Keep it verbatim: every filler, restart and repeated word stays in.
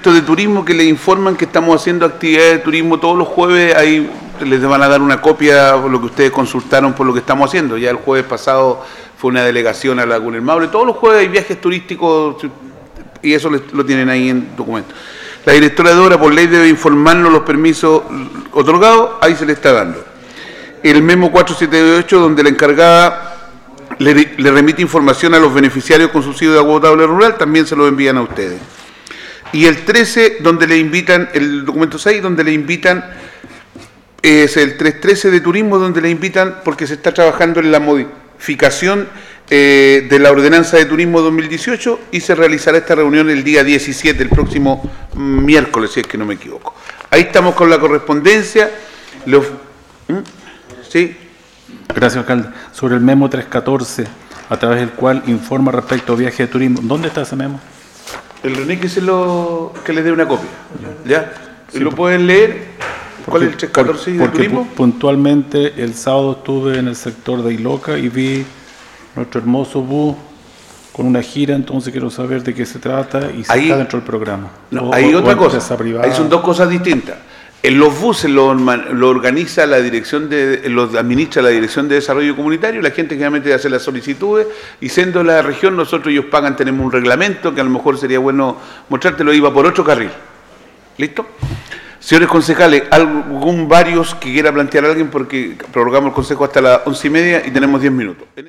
registro de turismo que le informan que estamos haciendo actividades de turismo todos los jueves. Ahí les van a dar una copia de lo que ustedes consultaron por lo que estamos haciendo. Ya el jueves pasado fue una delegación a Laguna del Maule. Todos los jueves hay viajes turísticos y eso lo tienen ahí en documento. La directora de obra por ley debe informarnos los permisos otorgados, ahí se le está dando. El memo cuatrocientos setenta y ocho, donde la encargada le, le remite información a los beneficiarios con subsidio de agua potable rural, también se lo envían a ustedes. Y el trece, donde le invitan, el documento seis, donde le invitan, es el trescientos trece de turismo, donde le invitan, porque se está trabajando en la modificación eh, de la ordenanza de turismo dos mil dieciocho y se realizará esta reunión el día diecisiete, el próximo miércoles, si es que no me equivoco. Ahí estamos con la correspondencia. Los, ¿Mm? ¿Sí? Gracias, alcalde. Sobre el memo trescientos catorce, a través del cual informa respecto a viaje de turismo, ¿dónde está ese memo? El René que se lo que les dé una copia, ¿ya? Sí, ¿Lo por, pueden leer? ¿Cuál es el trescientos catorce de porque turismo? Porque puntualmente el sábado estuve en el sector de Iloca y vi nuestro hermoso bus con una gira, entonces quiero saber de qué se trata y si ahí, está dentro del programa. No, o, hay o, otra o cosa, ahí son dos cosas distintas. En los buses lo, lo organiza la dirección de, los administra la Dirección de Desarrollo Comunitario, la gente generalmente hace las solicitudes y siendo la región, nosotros ellos pagan, tenemos un reglamento que a lo mejor sería bueno mostrártelo, iba por otro carril. ¿Listo? Señores concejales, algún varios que quiera plantear a alguien porque prorrogamos el consejo hasta las once y media y tenemos diez minutos.